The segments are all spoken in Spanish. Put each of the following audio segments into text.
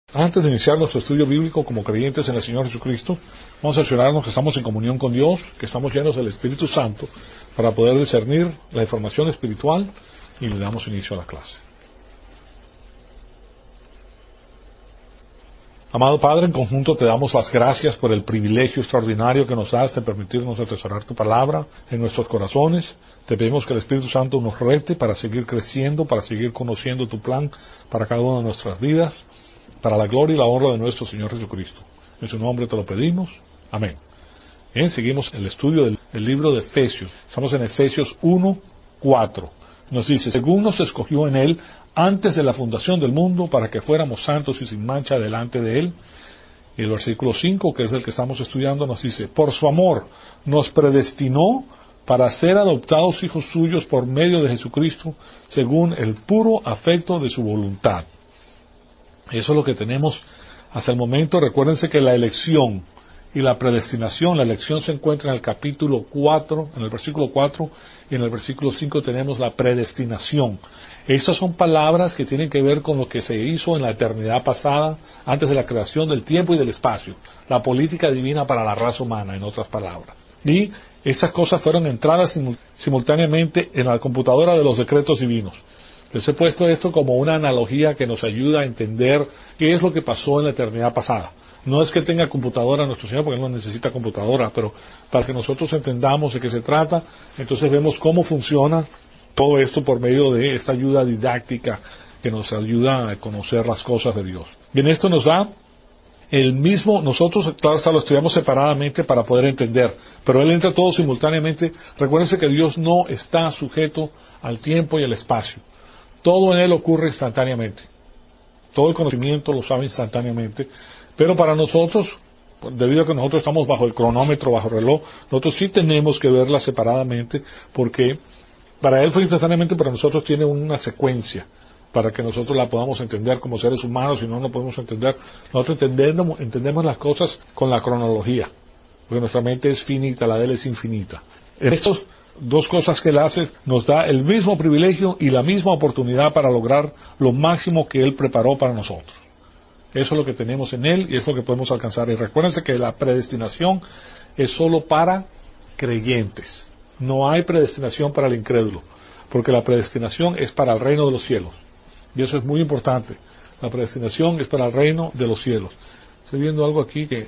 Antes de iniciar nuestro estudio bíblico como creyentes en el Señor Jesucristo, vamos a asegurarnos que estamos en comunión con Dios, que estamos llenos del Espíritu Santo para poder discernir la información espiritual, y le damos inicio a la clase. Amado Padre, en conjunto te damos las gracias por el privilegio extraordinario que nos das de permitirnos atesorar tu palabra en nuestros corazones. Te pedimos que el Espíritu Santo nos rete para seguir creciendo, para seguir conociendo tu plan para cada una de nuestras vidas, para la gloria y la honra de nuestro Señor Jesucristo. En su nombre te lo pedimos. Amén. Bien, seguimos el estudio del libro de Efesios. Estamos en Efesios 1:4. Nos dice: según nos escogió en Él antes de la fundación del mundo para que fuéramos santos y sin mancha delante de Él. Y el versículo 5, que es el que estamos estudiando, nos dice: por su amor nos predestinó para ser adoptados hijos suyos por medio de Jesucristo, según el puro afecto de su voluntad. Eso es lo que tenemos hasta el momento. Recuérdense que la elección y la predestinación, la elección se encuentra en el capítulo 4, en el versículo 4, y en el versículo 5 tenemos la predestinación. Estas son palabras que tienen que ver con lo que se hizo en la eternidad pasada, antes de la creación del tiempo y del espacio. La política divina para la raza humana, en otras palabras. Y estas cosas fueron entradas simultáneamente en la computadora de los decretos divinos. Les he puesto esto como una analogía que nos ayuda a entender qué es lo que pasó en la eternidad pasada. No es que tenga computadora nuestro Señor, porque Él no necesita computadora, pero para que nosotros entendamos de qué se trata, entonces vemos cómo funciona todo esto por medio de esta ayuda didáctica que nos ayuda a conocer las cosas de Dios. Y en esto nos da el mismo, nosotros, claro está, lo estudiamos separadamente para poder entender, pero Él entra todo simultáneamente. Recuérdense que Dios no está sujeto al tiempo y al espacio. Todo en Él ocurre instantáneamente. Todo el conocimiento lo sabe instantáneamente. Pero para nosotros, debido a que nosotros estamos bajo el cronómetro, bajo el reloj, nosotros sí tenemos que verla separadamente, porque para Él fue instantáneamente, pero nosotros tiene una secuencia para que nosotros la podamos entender como seres humanos. Si no, no podemos entender. Nosotros entendemos las cosas con la cronología, porque nuestra mente es finita, la de Él es infinita. En estos dos cosas que Él hace, nos da el mismo privilegio y la misma oportunidad para lograr lo máximo que Él preparó para nosotros. Eso es lo que tenemos en Él y es lo que podemos alcanzar. Y recuérdense que la predestinación es solo para creyentes. No hay predestinación para el incrédulo, porque la predestinación es para el reino de los cielos. Y eso es muy importante. La predestinación es para el reino de los cielos. Estoy viendo algo aquí que...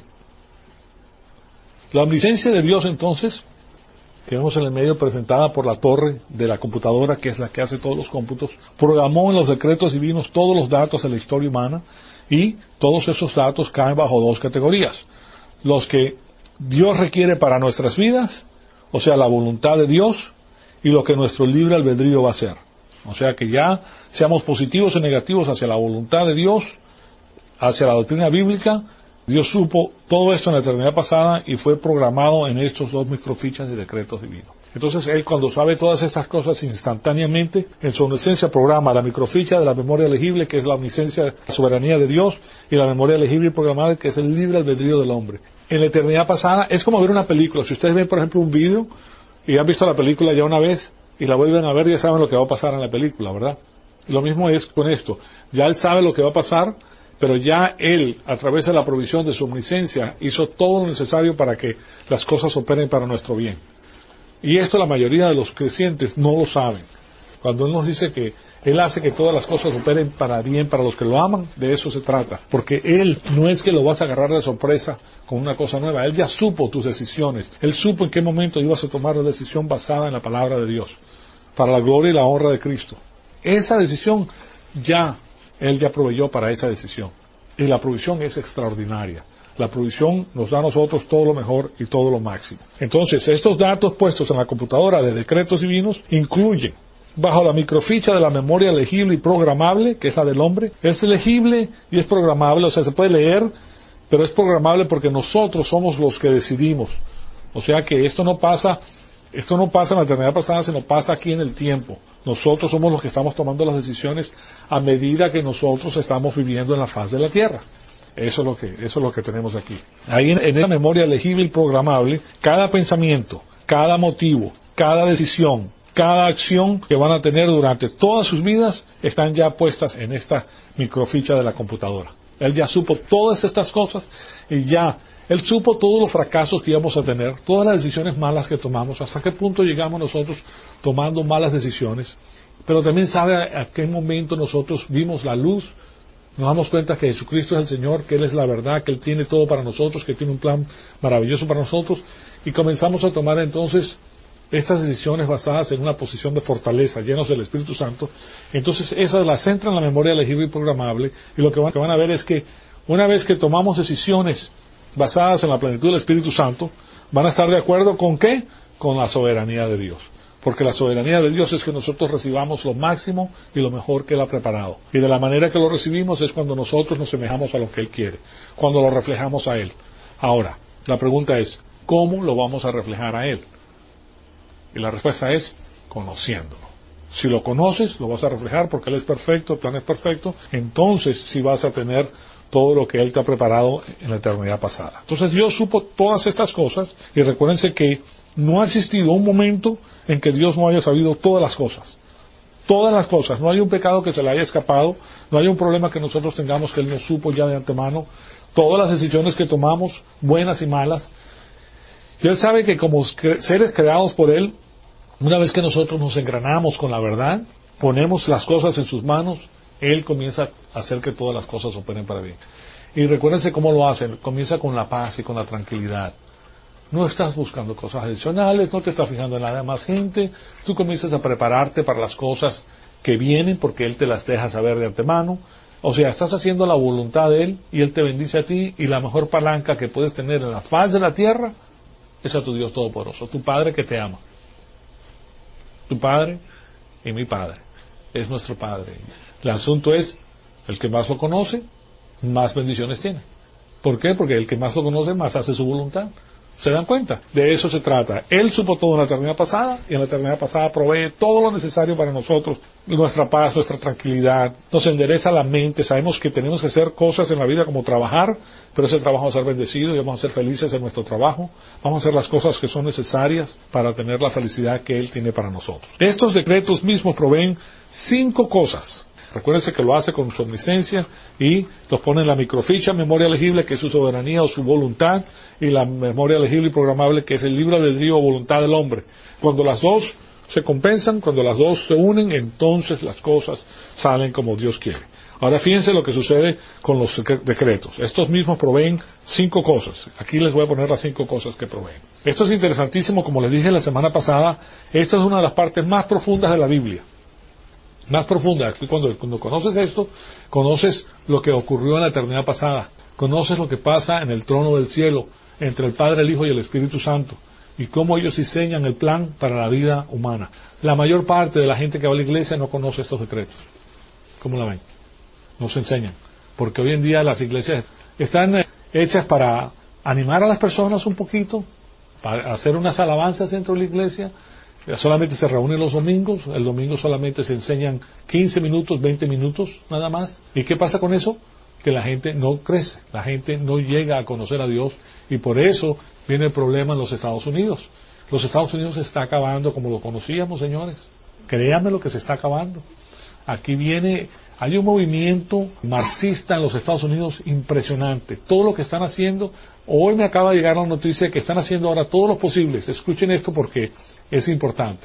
La omnisciencia de Dios, entonces, que vemos en el medio presentada por la torre de la computadora, que es la que hace todos los cómputos, programó en los decretos divinos todos los datos de la historia humana, y todos esos datos caen bajo dos categorías: los que Dios requiere para nuestras vidas, o sea, la voluntad de Dios, y lo que nuestro libre albedrío va a hacer. O sea, que ya seamos positivos o negativos hacia la voluntad de Dios, hacia la doctrina bíblica. Dios supo todo esto en la eternidad pasada y fue programado en estos dos microfichas de decretos divinos. Entonces Él, cuando sabe todas estas cosas instantáneamente, en su omnisciencia programa la microficha de la memoria elegible, que es la omnisciencia, la soberanía de Dios, y la memoria elegible y programada, que es el libre albedrío del hombre. En la eternidad pasada es como ver una película. Si ustedes ven, por ejemplo, un video y han visto la película ya una vez y la vuelven a ver, ya saben lo que va a pasar en la película, ¿verdad? Y lo mismo es con esto. Ya Él sabe lo que va a pasar, pero ya Él, a través de la provisión de su omnisciencia, hizo todo lo necesario para que las cosas operen para nuestro bien. Y esto la mayoría de los creyentes no lo saben. Cuando Él nos dice que Él hace que todas las cosas operen para bien para los que lo aman, de eso se trata. Porque Él no es que lo vas a agarrar de sorpresa con una cosa nueva. Él ya supo tus decisiones. Él supo en qué momento ibas a tomar la decisión basada en la palabra de Dios, para la gloria y la honra de Cristo. Esa decisión Él ya proveyó para esa decisión. Y la provisión es extraordinaria. La provisión nos da a nosotros todo lo mejor y todo lo máximo. Entonces, estos datos puestos en la computadora de decretos divinos incluyen, bajo la microficha de la memoria legible y programable, que es la del hombre, es legible y es programable, o sea, se puede leer, pero es programable porque nosotros somos los que decidimos. O sea que esto no pasa en la eternidad pasada, sino pasa aquí en el tiempo. Nosotros somos los que estamos tomando las decisiones a medida que nosotros estamos viviendo en la faz de la tierra. Eso es lo que tenemos aquí. Ahí en esa memoria legible y programable, cada pensamiento, cada motivo, cada decisión, cada acción que van a tener durante todas sus vidas están ya puestas en esta microficha de la computadora. Él ya supo todas estas cosas y ya Él supo todos los fracasos que íbamos a tener, todas las decisiones malas que tomamos, hasta qué punto llegamos nosotros tomando malas decisiones. Pero también sabe a qué momento nosotros vimos la luz, nos damos cuenta que Jesucristo es el Señor, que Él es la verdad, que Él tiene todo para nosotros, que tiene un plan maravilloso para nosotros, y comenzamos a tomar entonces estas decisiones basadas en una posición de fortaleza, llenos del Espíritu Santo. Entonces esas las entran en la memoria elegible y programable, y lo que van a ver es que una vez que tomamos decisiones basadas en la plenitud del Espíritu Santo, van a estar de acuerdo con ¿qué? Con la soberanía de Dios. Porque la soberanía de Dios es que nosotros recibamos lo máximo y lo mejor que Él ha preparado. Y de la manera que lo recibimos es cuando nosotros nos semejamos a lo que Él quiere, cuando lo reflejamos a Él. Ahora, la pregunta es, ¿cómo lo vamos a reflejar a Él? Y la respuesta es, conociéndolo. Si lo conoces, lo vas a reflejar porque Él es perfecto, el plan es perfecto, entonces sí vas a tener todo lo que Él te ha preparado en la eternidad pasada. Entonces Dios supo todas estas cosas, y recuérdense que no ha existido un momento en que Dios no haya sabido todas las cosas. Todas las cosas. No hay un pecado que se le haya escapado, no hay un problema que nosotros tengamos que Él no supo ya de antemano. Todas las decisiones que tomamos, buenas y malas. Y Él sabe que como seres creados por Él, una vez que nosotros nos engranamos con la verdad, ponemos las cosas en sus manos, Él comienza a hacer que todas las cosas operen para bien. Y recuérdense cómo lo hacen. Comienza con la paz y con la tranquilidad. No estás buscando cosas adicionales, no te estás fijando en nada más gente. Tú comienzas a prepararte para las cosas que vienen porque Él te las deja saber de antemano. O sea, estás haciendo la voluntad de Él y Él te bendice a ti, y la mejor palanca que puedes tener en la faz de la tierra es a tu Dios Todopoderoso, tu Padre que te ama. Tu Padre y mi Padre. Es nuestro Padre. El asunto es, el que más lo conoce, más bendiciones tiene. ¿Por qué? Porque el que más lo conoce, más hace su voluntad. ¿Se dan cuenta? De eso se trata. Él supo todo en la eternidad pasada, y en la eternidad pasada provee todo lo necesario para nosotros, nuestra paz, nuestra tranquilidad, nos endereza la mente. Sabemos que tenemos que hacer cosas en la vida como trabajar, pero ese trabajo va a ser bendecido y vamos a ser felices en nuestro trabajo. Vamos a hacer las cosas que son necesarias para tener la felicidad que Él tiene para nosotros. Estos decretos mismos proveen 5 cosas. Recuérdense que lo hace con su omnisciencia y los pone en la microficha, memoria legible, que es su soberanía o su voluntad, y la memoria legible y programable, que es el libre albedrío o voluntad del hombre. Cuando las dos se compensan, cuando las dos se unen, entonces las cosas salen como Dios quiere. Ahora fíjense lo que sucede con los decretos. Estos mismos proveen 5 cosas. Aquí les voy a poner las 5 cosas que proveen. Esto es interesantísimo, como les dije la semana pasada. Esta es una de las partes más profundas de la Biblia. Más profunda. Cuando conoces esto, conoces lo que ocurrió en la eternidad pasada. Conoces lo que pasa en el trono del cielo, entre el Padre, el Hijo y el Espíritu Santo, y cómo ellos diseñan el plan para la vida humana. La mayor parte de la gente que va a la iglesia no conoce estos decretos. ¿Cómo la ven? No se enseñan. Porque hoy en día las iglesias están hechas para animar a las personas un poquito, para hacer unas alabanzas dentro de la iglesia. Solamente se reúnen los domingos, el domingo solamente se enseñan 15 minutos, 20 minutos, nada más. ¿Y qué pasa con eso? Que la gente no crece, la gente no llega a conocer a Dios, y por eso viene el problema en los Estados Unidos. Los Estados Unidos se está acabando como lo conocíamos, señores. Créanme lo que se está acabando. Aquí hay un movimiento marxista en los Estados Unidos impresionante. Todo lo que están haciendo, hoy me acaba de llegar la noticia que están haciendo ahora todo lo posible. Escuchen esto porque es importante.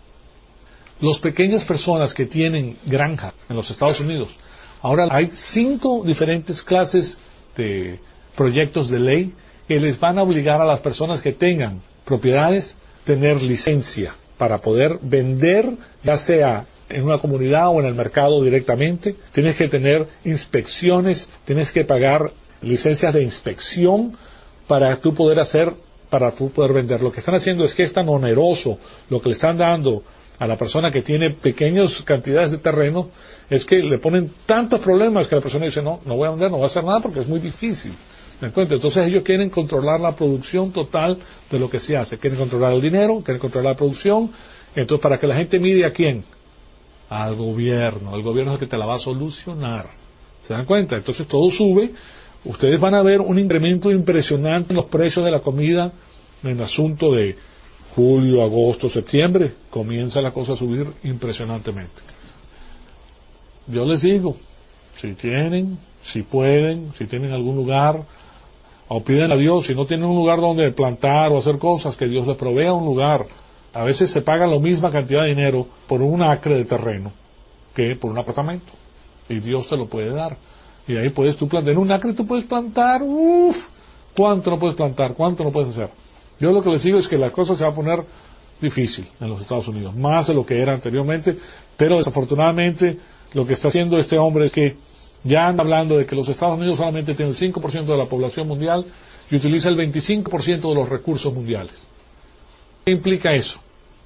Las pequeñas personas que tienen granja en los Estados Unidos, ahora hay 5 diferentes clases de proyectos de ley que les van a obligar a las personas que tengan propiedades tener licencia para poder vender, ya sea en una comunidad o en el mercado directamente. Tienes que tener inspecciones, tienes que pagar licencias de inspección para tú poder vender. Lo que están haciendo es que es tan oneroso lo que le están dando a la persona que tiene pequeñas cantidades de terreno, es que le ponen tantos problemas que la persona dice, no voy a vender, no voy a hacer nada porque es muy difícil. ¿Me encuentras? Entonces ellos quieren controlar la producción total de lo que se hace. Quieren controlar el dinero, quieren controlar la producción. Entonces, ¿para que la gente mide a quién? Al gobierno. El gobierno es el que te la va a solucionar. ¿Se dan cuenta? Entonces todo sube. Ustedes van a ver un incremento impresionante en los precios de la comida en el asunto de julio, agosto, septiembre. Comienza la cosa a subir impresionantemente. Yo les digo, si si pueden, si tienen algún lugar, o piden a Dios, si no tienen un lugar donde plantar o hacer cosas, que Dios les provea un lugar. A veces se paga la misma cantidad de dinero por un acre de terreno que por un apartamento, y Dios te lo puede dar. Y ahí puedes tú plantar. En un acre tú puedes plantar, ¿cuánto no puedes plantar? ¿Cuánto no puedes hacer? Yo lo que les digo es que la cosa se va a poner difícil en los Estados Unidos, más de lo que era anteriormente, pero desafortunadamente lo que está haciendo este hombre es que ya anda hablando de que los Estados Unidos solamente tienen el 5% de la población mundial y utiliza el 25% de los recursos mundiales. ¿Qué implica eso?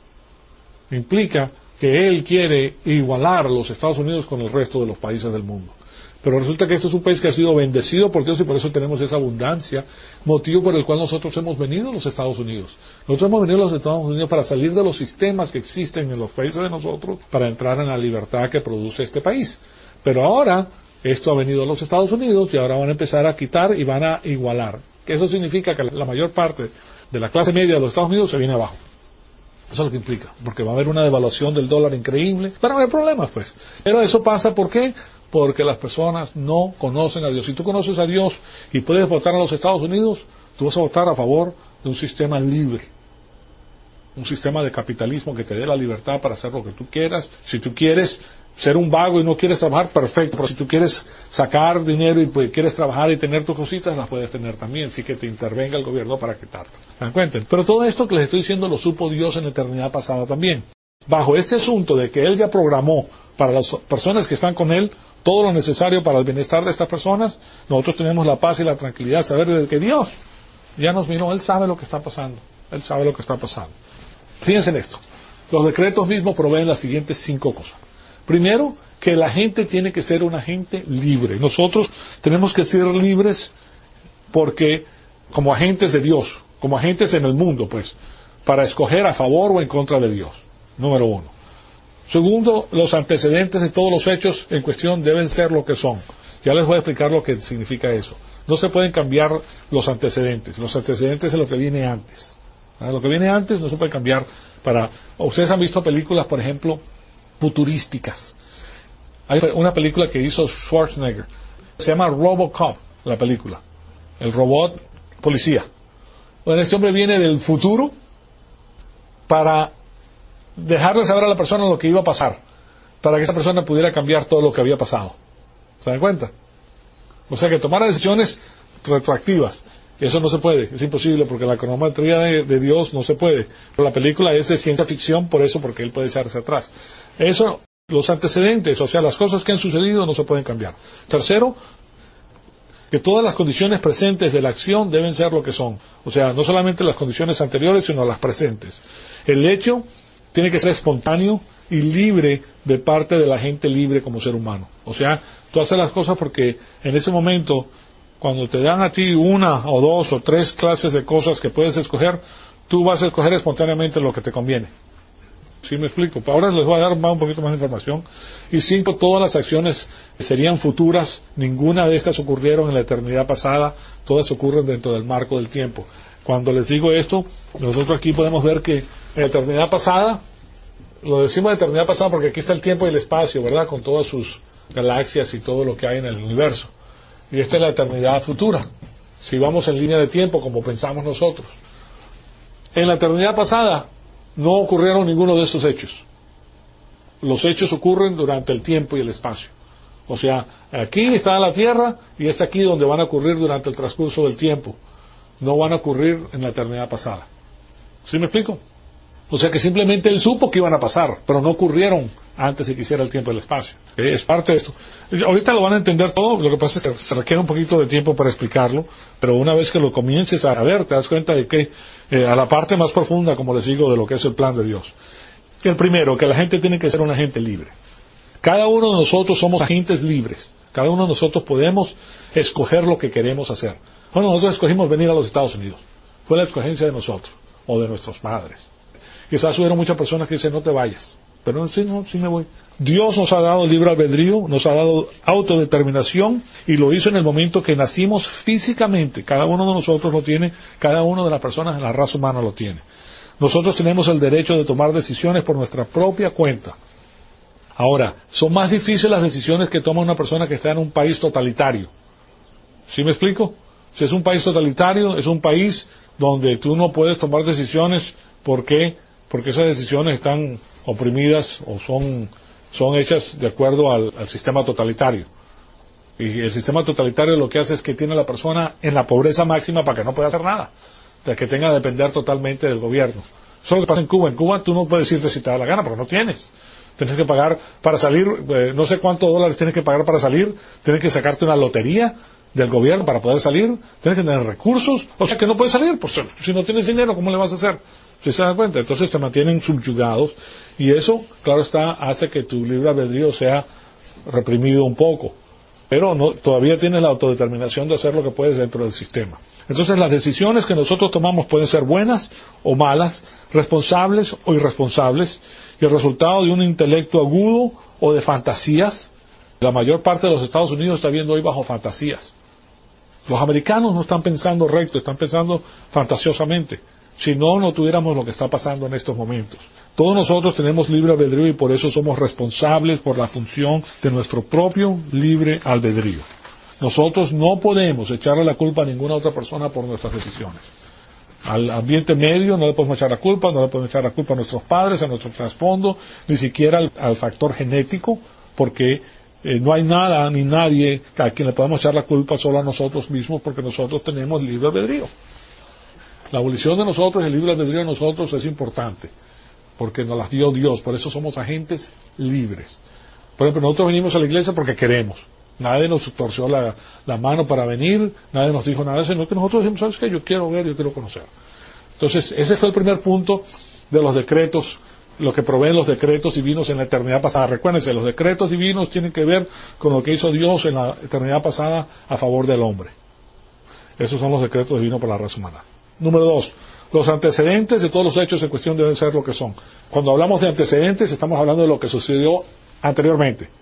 Implica que él quiere igualar a los Estados Unidos con el resto de los países del mundo. Pero resulta que este es un país que ha sido bendecido por Dios y por eso tenemos esa abundancia, motivo por el cual nosotros hemos venido a los Estados Unidos. Nosotros hemos venido a los Estados Unidos para salir de los sistemas que existen en los países de nosotros, para entrar en la libertad que produce este país. Pero ahora, esto ha venido a los Estados Unidos y ahora van a empezar a quitar y van a igualar. Que eso significa que la mayor parte de la clase media de los Estados Unidos se viene abajo. Eso es lo que implica, porque va a haber una devaluación del dólar increíble, van a haber problemas pues. Pero eso pasa, ¿por qué? Porque las personas no conocen a Dios. Si tú conoces a Dios y puedes votar a los Estados Unidos, tú vas a votar a favor de un sistema libre, un sistema de capitalismo que te dé la libertad para hacer lo que tú quieras. Si tú quieres ser un vago y no quieres trabajar, perfecto, pero si tú quieres sacar dinero y pues, quieres trabajar y tener tus cositas, las puedes tener también, sí que te intervenga el gobierno para quitarte. ¿Se dan cuenta? Pero todo esto que les estoy diciendo lo supo Dios en la eternidad pasada también. Bajo este asunto de que Él ya programó para las personas que están con Él todo lo necesario para el bienestar de estas personas, nosotros tenemos la paz y la tranquilidad de saber de que Dios ya nos miró, Él sabe lo que está pasando, Él sabe lo que está pasando. Fíjense en esto, los decretos mismos proveen las siguientes 5 cosas. Primero, que la gente tiene que ser una gente libre. Nosotros tenemos que ser libres porque, como agentes de Dios, como agentes en el mundo, pues, para escoger a favor o en contra de Dios. Número 1. Segundo, los antecedentes de todos los hechos en cuestión deben ser lo que son. Ya les voy a explicar lo que significa eso. No se pueden cambiar los antecedentes. Los antecedentes es lo que viene antes. Lo que viene antes no se puede cambiar para... Ustedes han visto películas, por ejemplo, futurísticas. Hay una película que hizo Schwarzenegger. Se llama RoboCop, la película. El robot policía. Bueno, este hombre viene del futuro para dejarle saber a la persona lo que iba a pasar, para que esa persona pudiera cambiar todo lo que había pasado. ¿Se dan cuenta? O sea, que tomara decisiones retroactivas. Eso no se puede, es imposible, porque la cronometría de Dios no se puede. Pero la película es de ciencia ficción, por eso, porque Él puede echarse atrás. Eso, los antecedentes, o sea, las cosas que han sucedido no se pueden cambiar. Tercero, que todas las condiciones presentes de la acción deben ser lo que son. O sea, no solamente las condiciones anteriores, sino las presentes. El hecho tiene que ser espontáneo y libre de parte de la gente libre como ser humano. O sea, tú haces las cosas porque en ese momento, cuando te dan a ti 1 o 2 o 3 clases de cosas que puedes escoger, tú vas a escoger espontáneamente lo que te conviene. ¿Sí me explico? Ahora les voy a dar un poquito más de información. Y 5, todas las acciones serían futuras, ninguna de estas ocurrieron en la eternidad pasada, todas ocurren dentro del marco del tiempo. Cuando les digo esto, nosotros aquí podemos ver que en la eternidad pasada, lo decimos de eternidad pasada porque aquí está el tiempo y el espacio, ¿verdad? Con todas sus galaxias y todo lo que hay en el universo. Y esta es la eternidad futura, si vamos en línea de tiempo como pensamos nosotros. En la eternidad pasada no ocurrieron ninguno de estos hechos. Los hechos ocurren durante el tiempo y el espacio. O sea, aquí está la Tierra y es aquí donde van a ocurrir durante el transcurso del tiempo. No van a ocurrir en la eternidad pasada. ¿Sí me explico? O sea que simplemente Él supo que iban a pasar, pero no ocurrieron antes de que hiciera el tiempo y el espacio. Es parte de esto. Ahorita lo van a entender todo, lo que pasa es que se requiere un poquito de tiempo para explicarlo, pero una vez que lo comiences a ver, te das cuenta de que a la parte más profunda, como les digo, de lo que es el plan de Dios. El primero, que la gente tiene que ser una gente libre. Cada uno de nosotros somos agentes libres. Cada uno de nosotros podemos escoger lo que queremos hacer. Bueno, nosotros escogimos venir a los Estados Unidos. Fue la escogencia de nosotros, o de nuestros padres. Quizás hubieron muchas personas que dicen, no te vayas. Pero sí me voy. Dios nos ha dado libre albedrío, nos ha dado autodeterminación, y lo hizo en el momento que nacimos físicamente. Cada uno de nosotros lo tiene, cada una de las personas en la raza humana lo tiene. Nosotros tenemos el derecho de tomar decisiones por nuestra propia cuenta. Ahora, son más difíciles las decisiones que toma una persona que está en un país totalitario. ¿Sí me explico? Si es un país totalitario, es un país donde tú no puedes tomar decisiones. ¿Por qué? Porque esas decisiones están oprimidas o son hechas de acuerdo al sistema totalitario. Y el sistema totalitario lo que hace es que tiene a la persona en la pobreza máxima para que no pueda hacer nada, de que tenga que depender totalmente del gobierno. Eso es lo que pasa en Cuba. En Cuba tú no puedes irte si te da la gana, porque no tienes. Tienes que pagar para salir, no sé cuántos dólares tienes que pagar para salir, tienes que sacarte una lotería del gobierno para poder salir, tienes que tener recursos, o sea que no puedes salir, pues si no tienes dinero, ¿cómo le vas a hacer? ¿Sí se dan cuenta? Entonces te mantienen subyugados, y eso, claro está, hace que tu libre albedrío sea reprimido un poco, pero todavía tienes la autodeterminación de hacer lo que puedes dentro del sistema. Entonces las decisiones que nosotros tomamos pueden ser buenas o malas, responsables o irresponsables, y el resultado de un intelecto agudo o de fantasías. La mayor parte de los Estados Unidos está viendo hoy bajo fantasías. Los americanos no están pensando recto, están pensando fantasiosamente. Si no, no tuviéramos lo que está pasando en estos momentos. Todos nosotros tenemos libre albedrío y por eso somos responsables por la función de nuestro propio libre albedrío. Nosotros no podemos echarle la culpa a ninguna otra persona por nuestras decisiones. Al ambiente medio no le podemos echar la culpa, no le podemos echar la culpa a nuestros padres, a nuestro trasfondo, ni siquiera al factor genético, porque no hay nada ni nadie a quien le podamos echar la culpa, solo a nosotros mismos, porque nosotros tenemos libre albedrío. La abolición de nosotros, el libre albedrío de nosotros es importante, porque nos las dio Dios, por eso somos agentes libres. Por ejemplo, nosotros venimos a la iglesia porque queremos. Nadie nos torció la mano para venir, nadie nos dijo nada, sino que nosotros dijimos, ¿sabes qué? Yo quiero ver, yo quiero conocer. Entonces, ese fue el primer punto de los decretos, lo que proveen los decretos divinos en la eternidad pasada. Recuérdense, los decretos divinos tienen que ver con lo que hizo Dios en la eternidad pasada a favor del hombre. Esos son los decretos divinos para la raza humana. Número 2, los antecedentes de todos los hechos en cuestión deben ser lo que son. Cuando hablamos de antecedentes, estamos hablando de lo que sucedió anteriormente.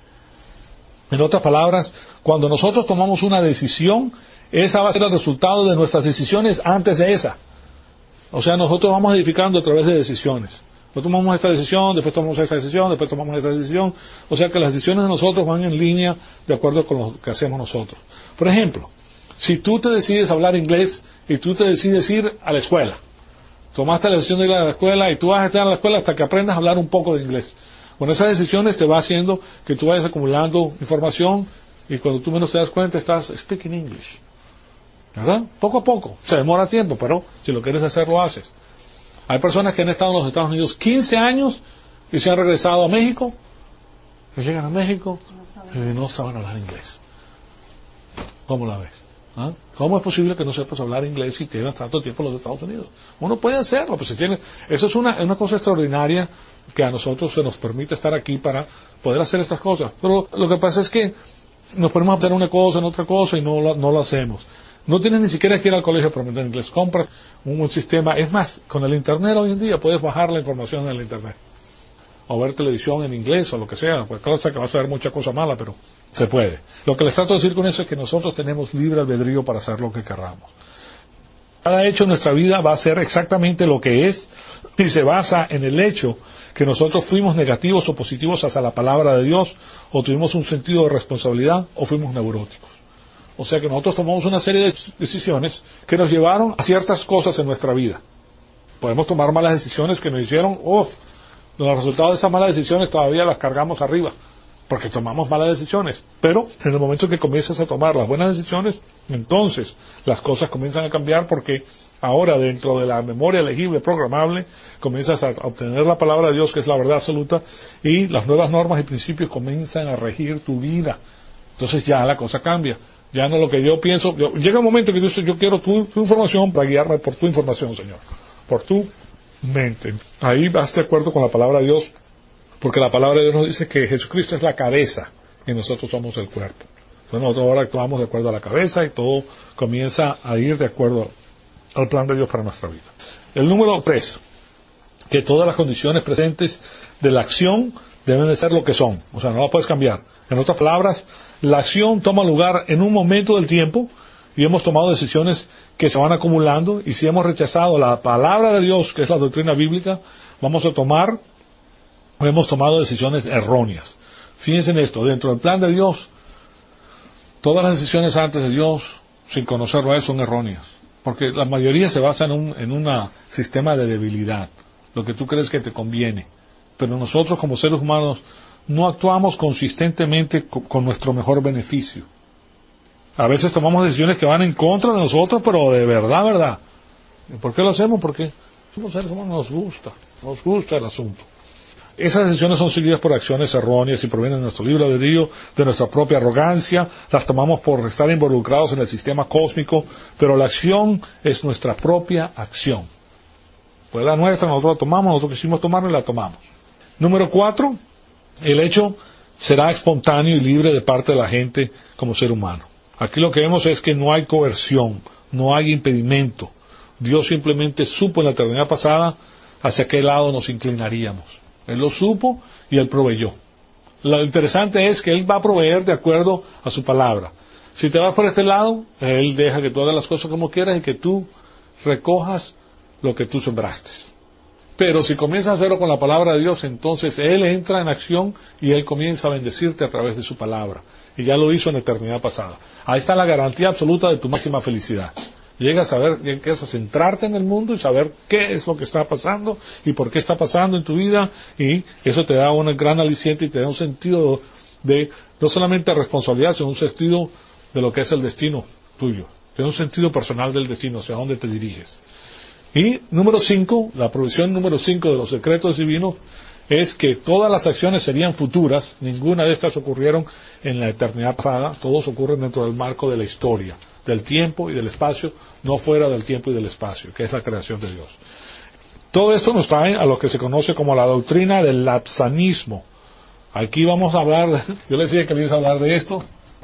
En otras palabras, cuando nosotros tomamos una decisión, esa va a ser el resultado de nuestras decisiones antes de esa. O sea, nosotros vamos edificando a través de decisiones. Nosotros tomamos esta decisión, después tomamos esta decisión, después tomamos esta decisión. O sea que las decisiones de nosotros van en línea de acuerdo con lo que hacemos nosotros. Por ejemplo, si tú te decides hablar inglés y tú te decides ir a la escuela, tomaste la decisión de ir a la escuela y tú vas a estar en la escuela hasta que aprendas a hablar un poco de inglés. Bueno, esas decisiones te va haciendo que tú vayas acumulando información y cuando tú menos te das cuenta estás speaking English. ¿Verdad? Poco a poco. Se demora tiempo, pero si lo quieres hacer, lo haces. Hay personas que han estado en los Estados Unidos 15 años y se han regresado a México y llegan a México y no saben hablar inglés. ¿Cómo la ves? ¿Ah? ¿Cómo es posible que no sepas hablar inglés si tienes tanto tiempo en los Estados Unidos? Uno puede hacerlo, pues eso es una cosa extraordinaria que a nosotros se nos permite estar aquí para poder hacer estas cosas. Pero lo que pasa es que nos ponemos a hacer una cosa en otra cosa y no lo hacemos. No tienes ni siquiera que ir al colegio para aprender inglés. Compras un sistema. Es más, con el internet hoy en día puedes bajar la información en el internet. O ver televisión en inglés o lo que sea. Pues claro que vas a ver mucha cosa mala, pero se puede. Lo que les trato de decir con eso es que nosotros tenemos libre albedrío para hacer lo que querramos. Cada hecho en nuestra vida va a ser exactamente lo que es y se basa en el hecho que nosotros fuimos negativos o positivos hacia la palabra de Dios, o tuvimos un sentido de responsabilidad, o fuimos neuróticos. O sea que nosotros tomamos una serie de decisiones que nos llevaron a ciertas cosas en nuestra vida. Podemos tomar malas decisiones que nos hicieron, los resultados de esas malas decisiones todavía las cargamos arriba, porque tomamos malas decisiones. Pero en el momento que comienzas a tomar las buenas decisiones, entonces las cosas comienzan a cambiar, porque ahora dentro de la memoria legible, programable, comienzas a obtener la palabra de Dios, que es la verdad absoluta, y las nuevas normas y principios comienzan a regir tu vida. Entonces ya la cosa cambia. Ya no lo que yo pienso. Llega un momento que yo quiero tu información para guiarme por tu información, Señor. Por tu mente. Ahí vas de acuerdo con la palabra de Dios, porque la palabra de Dios nos dice que Jesucristo es la cabeza y nosotros somos el cuerpo. Entonces nosotros ahora actuamos de acuerdo a la cabeza y todo comienza a ir de acuerdo al plan de Dios para nuestra vida. El número 3, que todas las condiciones presentes de la acción deben de ser lo que son. O sea, no la puedes cambiar. En otras palabras, la acción toma lugar en un momento del tiempo y hemos tomado decisiones que se van acumulando, y si hemos rechazado la palabra de Dios, que es la doctrina bíblica, hemos tomado decisiones erróneas. Fíjense en esto, dentro del plan de Dios, todas las decisiones antes de Dios, sin conocerlo a Él, son erróneas. Porque la mayoría se basa en un sistema de debilidad, lo que tú crees que te conviene. Pero nosotros como seres humanos no actuamos consistentemente con nuestro mejor beneficio. A veces tomamos decisiones que van en contra de nosotros, pero de verdad. ¿Por qué lo hacemos? Porque somos seres humanos, nos gusta el asunto. Esas decisiones son seguidas por acciones erróneas y provienen de nuestro libre albedrío, de nuestra propia arrogancia, las tomamos por estar involucrados en el sistema cósmico, pero la acción es nuestra propia acción. Pues la nuestra, nosotros la tomamos, nosotros quisimos tomarla y la tomamos. Número 4, el hecho será espontáneo y libre de parte de la gente como ser humano. Aquí lo que vemos es que no hay coerción, no hay impedimento. Dios simplemente supo en la eternidad pasada hacia qué lado nos inclinaríamos. Él lo supo y Él proveyó. Lo interesante es que Él va a proveer de acuerdo a su palabra. Si te vas por este lado, Él deja que tú hagas las cosas como quieras y que tú recojas lo que tú sembraste. Pero si comienzas a hacerlo con la palabra de Dios, entonces Él entra en acción y Él comienza a bendecirte a través de su palabra. Y ya lo hizo en la eternidad pasada. Ahí está la garantía absoluta de tu máxima felicidad. Llegas a ver, llegas a centrarte en el mundo y saber qué es lo que está pasando y por qué está pasando en tu vida, y eso te da un gran aliciente y te da un sentido de, no solamente responsabilidad, sino un sentido de lo que es el destino tuyo. Te da un sentido personal del destino, hacia dónde te diriges. Y número 5, la provisión número 5 de los secretos divinos es que todas las acciones serían futuras, ninguna de estas ocurrieron en la eternidad pasada, todos ocurren dentro del marco de la historia, del tiempo y del espacio, no fuera del tiempo y del espacio, que es la creación de Dios. Todo esto nos trae a lo que se conoce como la doctrina del lapsanismo. Aquí vamos a hablar, yo les decía que les iba a hablar de esto,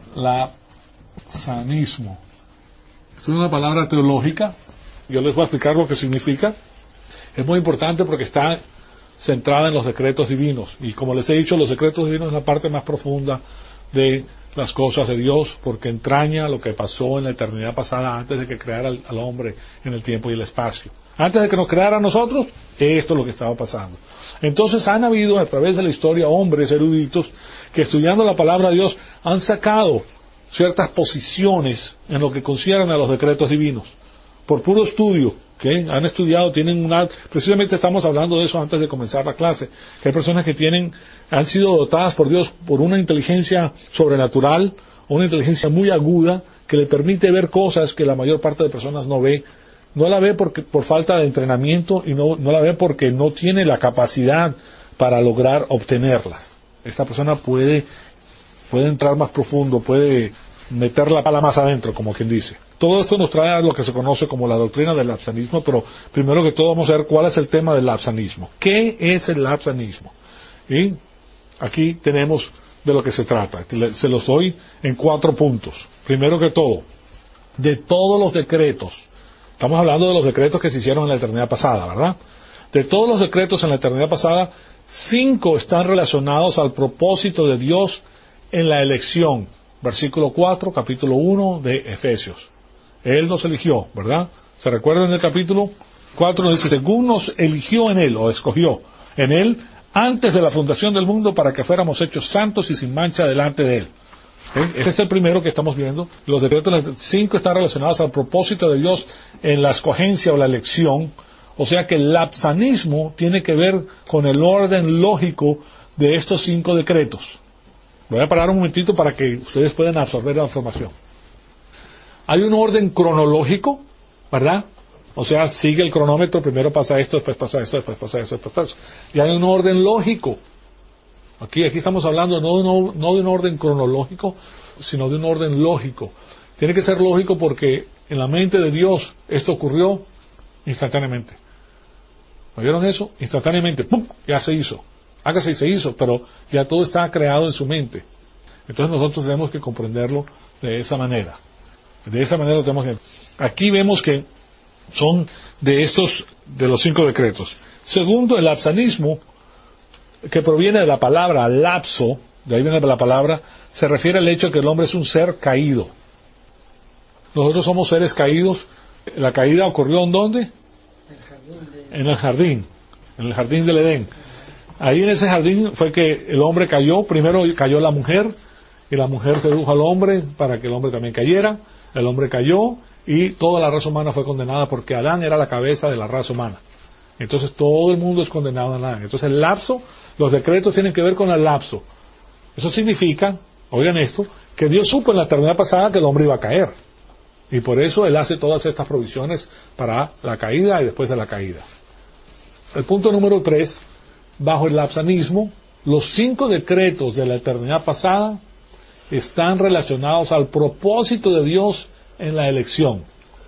lapsanismo. Es una palabra teológica, yo les voy a explicar lo que significa. Es muy importante porque está centrada en los decretos divinos, y como les he dicho, los decretos divinos es la parte más profunda de las cosas de Dios, porque entraña lo que pasó en la eternidad pasada antes de que creara al hombre en el tiempo y el espacio. Antes de que nos creara a nosotros, esto es lo que estaba pasando. Entonces han habido a través de la historia hombres eruditos que, estudiando la palabra de Dios, han sacado ciertas posiciones en lo que concierne a los decretos divinos por puro estudio, que han estudiado, tienen precisamente estamos hablando de eso antes de comenzar la clase, que hay personas que han sido dotadas por Dios por una inteligencia sobrenatural, una inteligencia muy aguda, que le permite ver cosas que la mayor parte de personas no ve. No la ve por falta de entrenamiento, y no la ve porque no tiene la capacidad para lograr obtenerlas. Esta persona puede entrar más profundo, puede meter la pala más adentro, como quien dice. Todo esto nos trae a lo que se conoce como la doctrina del lapsanismo, pero primero que todo vamos a ver cuál es el tema del lapsanismo. ¿Qué es el lapsanismo? Y aquí tenemos de lo que se trata. Se los doy en 4 puntos. Primero que todo, de todos los decretos, estamos hablando de los decretos que se hicieron en la eternidad pasada, ¿verdad? De todos los decretos en la eternidad pasada, 5 están relacionados al propósito de Dios en la elección. Versículo 4, capítulo 1 de Efesios. Él nos eligió, ¿verdad? ¿Se recuerdan del capítulo 4? Nos dice, según nos eligió en Él, o escogió en Él, antes de la fundación del mundo, para que fuéramos hechos santos y sin mancha delante de Él. Este es el primero que estamos viendo. Los decretos 5 están relacionados al propósito de Dios en la escogencia o la elección. O sea que el lapsanismo tiene que ver con el orden lógico de estos 5 decretos. Voy a parar un momentito para que ustedes puedan absorber la información. Hay un orden cronológico, ¿verdad? O sea, sigue el cronómetro, primero pasa esto, después pasa esto, después pasa esto, después pasa esto. Y hay un orden lógico. Aquí estamos hablando no de un orden cronológico, sino de un orden lógico. Tiene que ser lógico porque en la mente de Dios esto ocurrió instantáneamente. ¿Oyeron eso? Instantáneamente, ¡pum!, ya se hizo. Hágase y se hizo, pero ya todo está creado en su mente. Entonces nosotros tenemos que comprenderlo de esa manera. De esa manera tenemos que... Aquí vemos que son de los 5 decretos. Segundo, el lapsanismo, que proviene de la palabra lapso, de ahí viene la palabra, se refiere al hecho de que el hombre es un ser caído. Nosotros somos seres caídos. La caída ocurrió ¿en dónde? En el jardín del Edén. Ahí en ese jardín fue que el hombre cayó. Primero cayó la mujer, y la mujer sedujo al hombre para que el hombre también cayera. El hombre cayó, y toda la raza humana fue condenada porque Adán era la cabeza de la raza humana. Entonces todo el mundo es condenado en Adán. Entonces el lapso, los decretos tienen que ver con el lapso. Eso significa, oigan esto, que Dios supo en la eternidad pasada que el hombre iba a caer. Y por eso Él hace todas estas provisiones para la caída y después de la caída. El punto número 3, bajo el lapsanismo, los 5 decretos de la eternidad pasada están relacionados al propósito de Dios en la elección.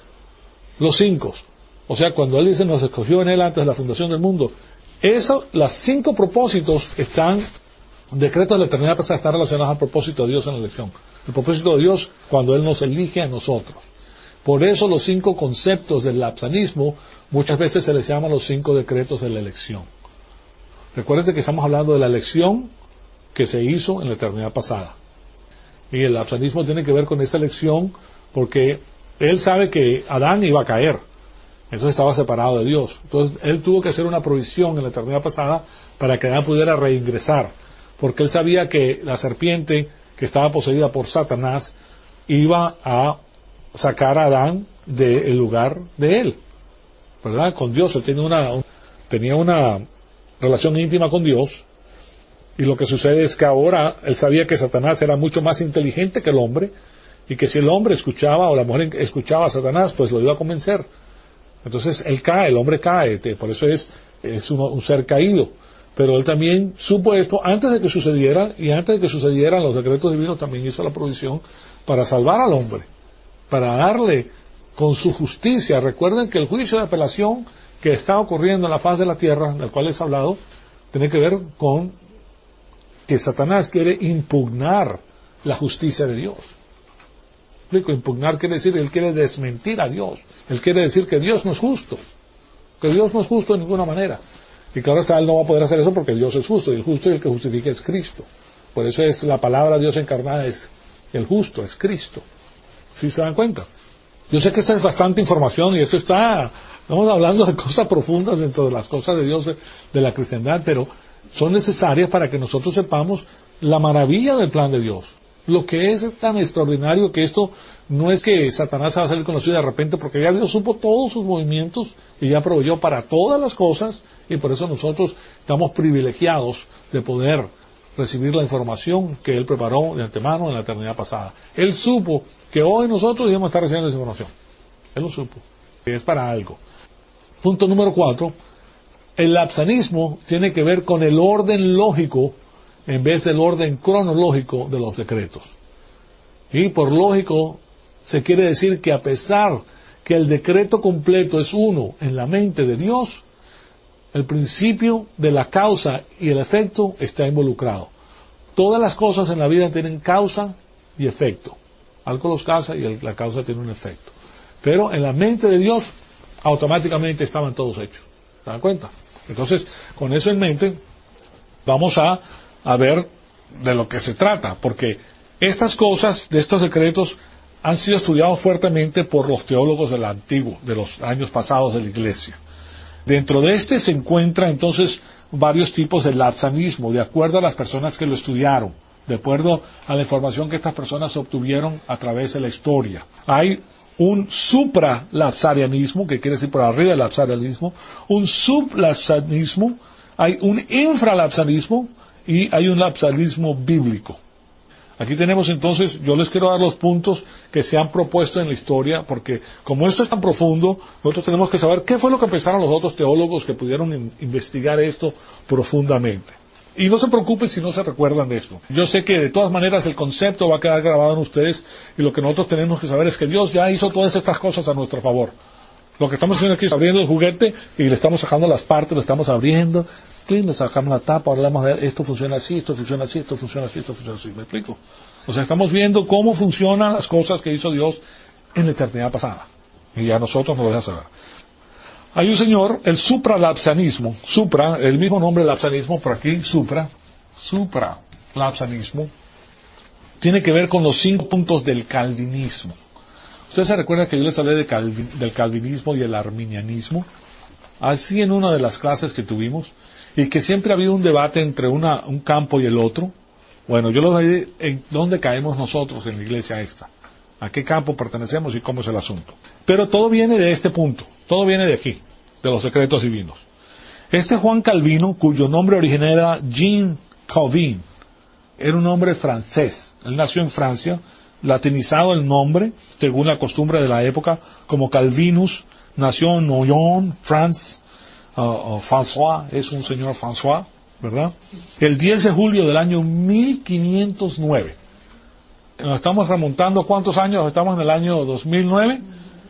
Los 5. O sea, cuando Él dice nos escogió en Él antes de la fundación del mundo, los 5 propósitos decretos de la eternidad pasada están relacionados al propósito de Dios en la elección. El propósito de Dios cuando Él nos elige a nosotros. Por eso los 5 conceptos del lapsanismo muchas veces se les llama los 5 decretos de la elección. Recuerden que estamos hablando de la elección que se hizo en la eternidad pasada. Y el lapsanismo tiene que ver con esa elección porque Él sabe que Adán iba a caer. Entonces estaba separado de Dios. Entonces Él tuvo que hacer una provisión en la eternidad pasada para que Adán pudiera reingresar. Porque Él sabía que la serpiente que estaba poseída por Satanás iba a sacar a Adán del lugar de Él, ¿verdad? Con Dios. Él tenía una relación íntima con Dios, y lo que sucede es que ahora Él sabía que Satanás era mucho más inteligente que el hombre, y que si el hombre escuchaba o la mujer escuchaba a Satanás, pues lo iba a convencer. Entonces Él cae, el hombre cae, por eso es un ser caído. Pero Él también supo esto antes de que sucediera, y antes de que sucedieran los decretos divinos también hizo la provisión para salvar al hombre, para darle con su justicia. Recuerden que el juicio de apelación que está ocurriendo en la faz de la tierra, del cual les he hablado, tiene que ver con que Satanás quiere impugnar la justicia de Dios. Impugnar quiere decir, él quiere desmentir a Dios. Él quiere decir que Dios no es justo. Que Dios no es justo de ninguna manera. Y claro, él no va a poder hacer eso porque Dios es justo. Y el justo y el que justifica es Cristo. Por eso es la palabra Dios encarnada, es el justo, es Cristo. ¿Sí se dan cuenta? Yo sé que esta es bastante información y esto estamos hablando de cosas profundas dentro de las cosas de Dios, de la cristiandad, pero son necesarias para que nosotros sepamos la maravilla del plan de Dios. Lo que es tan extraordinario que esto no es que Satanás va a salir con la suya de repente, porque ya Dios supo todos sus movimientos y ya proveyó para todas las cosas, y por eso nosotros estamos privilegiados de poder recibir la información que Él preparó de antemano en la eternidad pasada. Él supo que hoy nosotros íbamos a estar recibiendo esa información. Él lo supo. Y es para algo. Punto número 4. El lapsanismo tiene que ver con el orden lógico en vez del orden cronológico de los decretos. Y por lógico se quiere decir que a pesar que el decreto completo es uno en la mente de Dios, el principio de la causa y el efecto está involucrado. Todas las cosas en la vida tienen causa y efecto. Algo los causa y la causa tiene un efecto. Pero en la mente de Dios automáticamente estaban todos hechos. ¿Se dan cuenta? Entonces, con eso en mente, vamos a ver de lo que se trata, porque estas cosas, de estos decretos, han sido estudiados fuertemente por los teólogos del antiguo, de los años pasados de la Iglesia. Dentro de este se encuentra entonces varios tipos de lapsanismo, de acuerdo a las personas que lo estudiaron, de acuerdo a la información que estas personas obtuvieron a través de la historia. Hay un supralapsarianismo, que quiere decir por arriba del lapsarianismo, un sublapsarianismo, hay un infralapsarianismo y hay un lapsarianismo bíblico. Aquí tenemos entonces, yo les quiero dar los puntos que se han propuesto en la historia, porque como esto es tan profundo, nosotros tenemos que saber qué fue lo que pensaron los otros teólogos que pudieron investigar esto profundamente. Y no se preocupen si no se recuerdan de esto. Yo sé que de todas maneras el concepto va a quedar grabado en ustedes, y lo que nosotros tenemos que saber es que Dios ya hizo todas estas cosas a nuestro favor. Lo que estamos haciendo aquí es abriendo el juguete y le estamos sacando las partes, lo estamos abriendo, le sacamos la tapa, ahora vamos a ver, esto funciona así, esto funciona así, esto funciona así, esto funciona así. ¿Me explico? O sea, estamos viendo cómo funcionan las cosas que hizo Dios en la eternidad pasada. Y ya nosotros nos lo deja saber. Hay un señor, el supralapsanismo, el mismo nombre lapsanismo, por aquí, supralapsanismo, tiene que ver con los 5 puntos del calvinismo. Ustedes se recuerdan que yo les hablé del calvinismo y el arminianismo, así en una de las clases que tuvimos, y que siempre ha habido un debate entre un campo y el otro. Bueno, yo les diré en dónde caemos nosotros en la iglesia esta, a qué campo pertenecemos y cómo es el asunto. Pero todo viene de este punto, todo viene de aquí, de los secretos divinos. Este Juan Calvino, cuyo nombre original era Jean Calvin, era un hombre francés. Él nació en Francia, latinizado el nombre, según la costumbre de la época, como Calvinus. Nació en Noyon, France. François, es un señor François, ¿verdad? El 10 de julio del año 1509. Nos estamos remontando, ¿cuántos años? Estamos en el año 2009.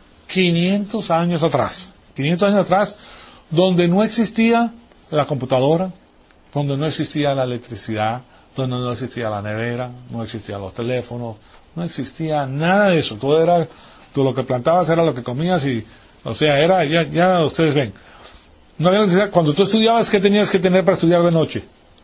500 años atrás. 500 años atrás, donde no existía la computadora, donde no existía la electricidad, donde no existía la nevera, no existían los teléfonos, no existía nada de eso. Todo lo que plantabas era lo que comías y, o sea, ya ustedes ven. No había necesidad. Cuando tú estudiabas, ¿qué tenías que tener para estudiar de noche?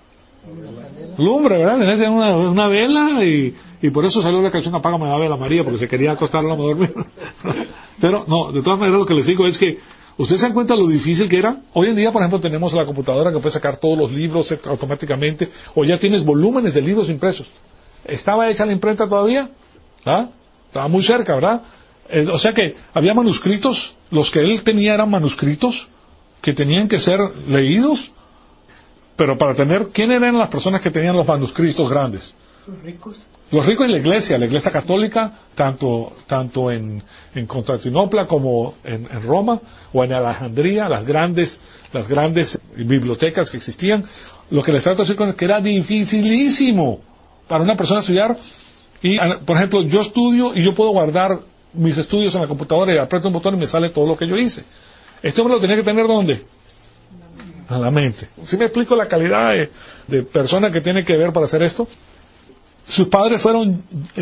Lumbre, ¿verdad? Tenías que tener una vela y por eso salió la canción Apágame la vela, María, porque se quería acostar a dormir. Pero, no, de todas maneras lo que les digo es que ¿ustedes se dan cuenta lo difícil que era? Hoy en día, por ejemplo, tenemos la computadora que puede sacar todos los libros automáticamente, o ya tienes volúmenes de libros impresos. ¿Estaba hecha la imprenta todavía? ¿Ah? Estaba muy cerca, ¿verdad? O sea que había manuscritos, los que él tenía eran manuscritos que tenían que ser leídos, pero para tener, ¿quién eran las personas que tenían los manuscritos grandes? Los ricos. Los ricos en la iglesia católica, tanto en Constantinopla como en Roma o en Alejandría, las grandes bibliotecas que existían. Lo que les trato de decir es que era dificilísimo para una persona estudiar. Y, por ejemplo, yo estudio y yo puedo guardar mis estudios en la computadora y aprieto un botón y me sale todo lo que yo hice. Este hombre lo tenía que tener ¿dónde? En la mente. ¿Sí me explico la calidad de persona que tiene que ver para hacer esto? Sus padres fueron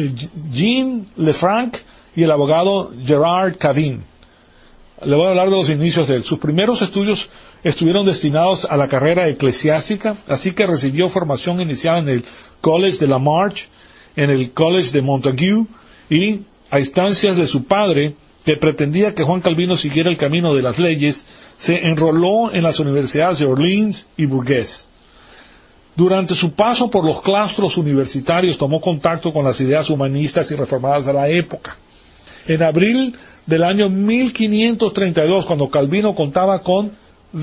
Jean Lefranc y el abogado Gerard Cavin. Le voy a hablar de los inicios de él. Sus primeros estudios estuvieron destinados a la carrera eclesiástica, así que recibió formación inicial en el College de La Marche, en el College de Montague, y a instancias de su padre, que pretendía que Juan Calvino siguiera el camino de las leyes, se enroló en las universidades de Orleans y Bourges. Durante su paso por los claustros universitarios tomó contacto con las ideas humanistas y reformadas de la época. En abril del año 1532, cuando Calvino contaba con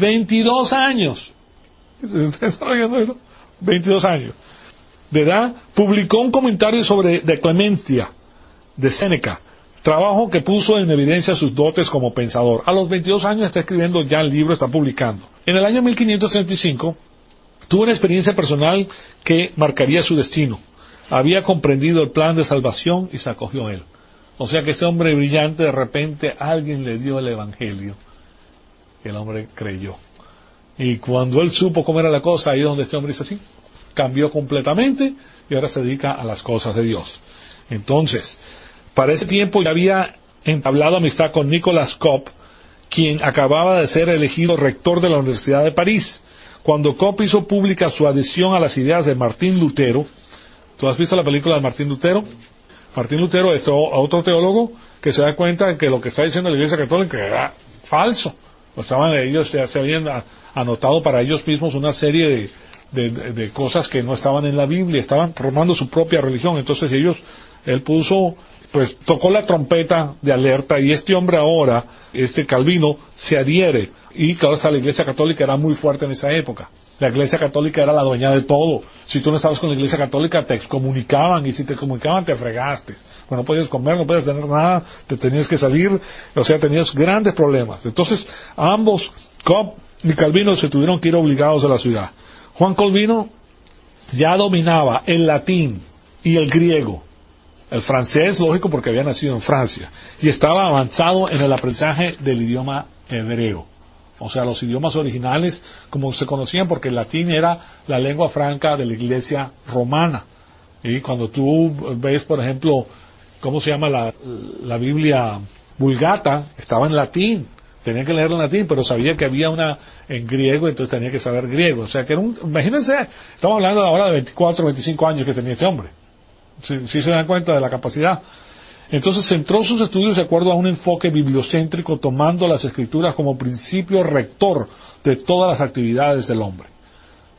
22 años, ¿están oyendo eso? 22 años de edad, publicó un comentario sobre De Clemencia de Séneca, trabajo que puso en evidencia sus dotes como pensador. A los 22 años está escribiendo ya el libro, está publicando. En el año 1535 tuvo una experiencia personal que marcaría su destino. Había comprendido el plan de salvación y se acogió a él. O sea que este hombre brillante, de repente alguien le dio el evangelio. El hombre creyó. Y cuando él supo cómo era la cosa, ahí es donde este hombre dice así, cambió completamente y ahora se dedica a las cosas de Dios. Entonces, para ese tiempo ya había entablado amistad con Nicolas Cop, quien acababa de ser elegido rector de la Universidad de París. Cuando Cop hizo pública su adhesión a las ideas de Martín Lutero, ¿tú has visto la película de Martín Lutero? Martín Lutero es otro teólogo que se da cuenta de que lo que está diciendo la Iglesia Católica era falso. Ellos ya se habían anotado para ellos mismos una serie de cosas que no estaban en la Biblia, estaban formando su propia religión. Entonces él tocó la trompeta de alerta, y este hombre ahora, Calvino, se adhiere. Y claro está, la Iglesia Católica era muy fuerte en esa época. La Iglesia Católica era la dueña de todo. Si tú no estabas con la Iglesia Católica, te excomunicaban, y si te excomunicaban, te fregaste. Bueno, no podías comer, no podías tener nada, te tenías que salir, o sea, tenías grandes problemas. Entonces, ambos, Cop y Calvino, se tuvieron que ir obligados a la ciudad. Juan Calvino ya dominaba el latín y el griego. El francés, lógico, porque había nacido en Francia. Y estaba avanzado en el aprendizaje del idioma hebreo. O sea, los idiomas originales, como se conocían, porque el latín era la lengua franca de la iglesia romana. Y cuando tú ves, por ejemplo, ¿cómo se llama la Biblia Vulgata? Estaba en latín. Tenía que leerla en latín, pero sabía que había una en griego, entonces tenía que saber griego. O sea, que imagínense, estamos hablando ahora de 24, 25 años que tenía este hombre. Si se dan cuenta de la capacidad. Entonces centró sus estudios de acuerdo a un enfoque bibliocéntrico, tomando las escrituras como principio rector de todas las actividades del hombre.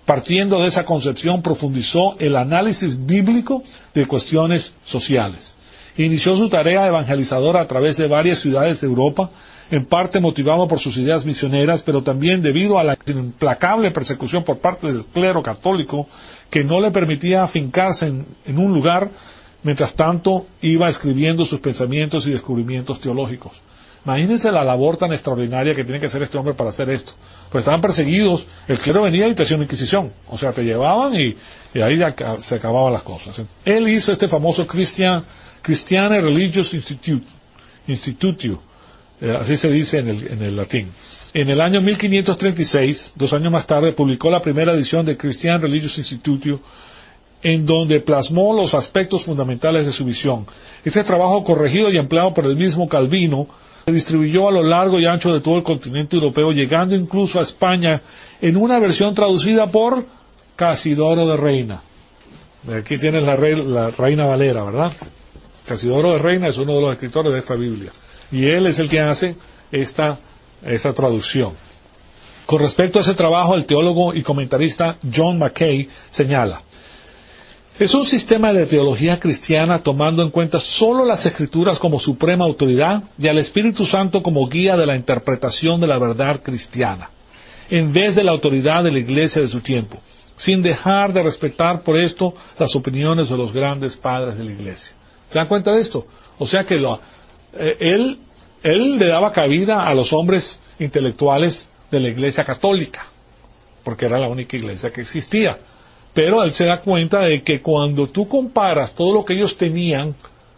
Partiendo de esa concepción, profundizó el análisis bíblico de cuestiones sociales. Inició su tarea evangelizadora a través de varias ciudades de Europa, en parte motivado por sus ideas misioneras, pero también debido a la implacable persecución por parte del clero católico que no le permitía afincarse en un lugar, mientras tanto iba escribiendo sus pensamientos y descubrimientos teológicos. Imagínense la labor tan extraordinaria que tiene que hacer este hombre para hacer esto. Pues estaban perseguidos, el clero venía y te hacía una inquisición, o sea, te llevaban y ahí se acababan las cosas. Él hizo este famoso Christiane Religious Institutio, así se dice en el latín. En el año 1536, 2 años más tarde, publicó la primera edición de Christiane Religious Institutio, en donde plasmó los aspectos fundamentales de su visión. Este trabajo, corregido y empleado por el mismo Calvino, se distribuyó a lo largo y ancho de todo el continente europeo, llegando incluso a España en una versión traducida por Casidoro de Reina. Aquí tienes la Reina Valera, ¿verdad? Casidoro de Reina es uno de los escritores de esta Biblia. Y él es el que hace esta traducción. Con respecto a ese trabajo, el teólogo y comentarista John Mackay señala: es un sistema de teología cristiana tomando en cuenta solo las Escrituras como suprema autoridad y al Espíritu Santo como guía de la interpretación de la verdad cristiana, en vez de la autoridad de la Iglesia de su tiempo, sin dejar de respetar por esto las opiniones de los grandes padres de la Iglesia. ¿Se dan cuenta de esto? O sea que él le daba cabida a los hombres intelectuales de la Iglesia católica, porque era la única iglesia que existía. Pero él se da cuenta de que cuando tú comparas todo lo que ellos tenían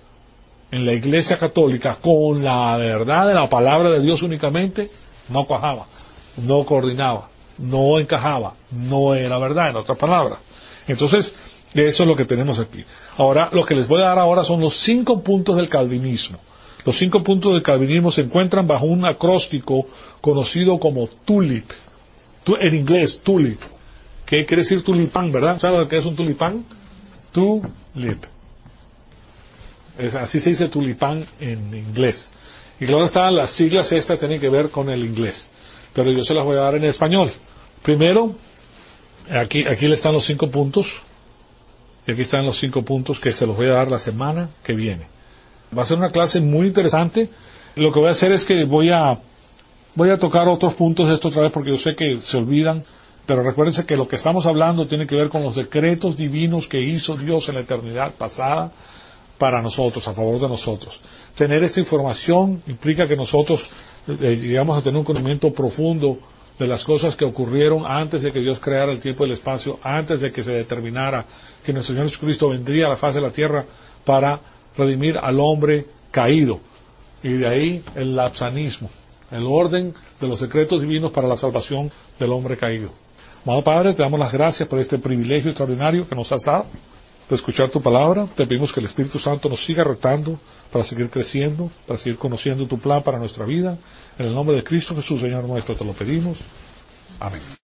en la Iglesia católica con la verdad de la palabra de Dios únicamente, no cuajaba, no coordinaba, no encajaba, no era verdad, en otras palabras. Entonces, eso es lo que tenemos aquí. Ahora, lo que les voy a dar ahora son los 5 puntos del calvinismo. Los 5 puntos del calvinismo se encuentran bajo un acróstico conocido como TULIP. En inglés, TULIP. ¿Qué quiere decir tulipán, verdad? ¿Sabes lo que es un tulipán? Tulip. Así se dice tulipán en inglés. Y claro está, las siglas estas tienen que ver con el inglés. Pero yo se las voy a dar en español. Primero, aquí le están los 5 puntos. Y aquí están los 5 puntos que se los voy a dar la semana que viene. Va a ser una clase muy interesante. Lo que voy a hacer es que voy a tocar otros puntos de esto otra vez porque yo sé que se olvidan. Pero recuérdense que lo que estamos hablando tiene que ver con los decretos divinos que hizo Dios en la eternidad pasada para nosotros, a favor de nosotros. Tener esta información implica que nosotros llegamos a tener un conocimiento profundo de las cosas que ocurrieron antes de que Dios creara el tiempo y el espacio, antes de que se determinara que nuestro Señor Jesucristo vendría a la faz de la tierra para redimir al hombre caído. Y de ahí el lapsanismo, el orden de los decretos divinos para la salvación del hombre caído. Amado Padre, te damos las gracias por este privilegio extraordinario que nos has dado de escuchar tu palabra. Te pedimos que el Espíritu Santo nos siga retando para seguir creciendo, para seguir conociendo tu plan para nuestra vida. En el nombre de Cristo Jesús, Señor nuestro, te lo pedimos. Amén.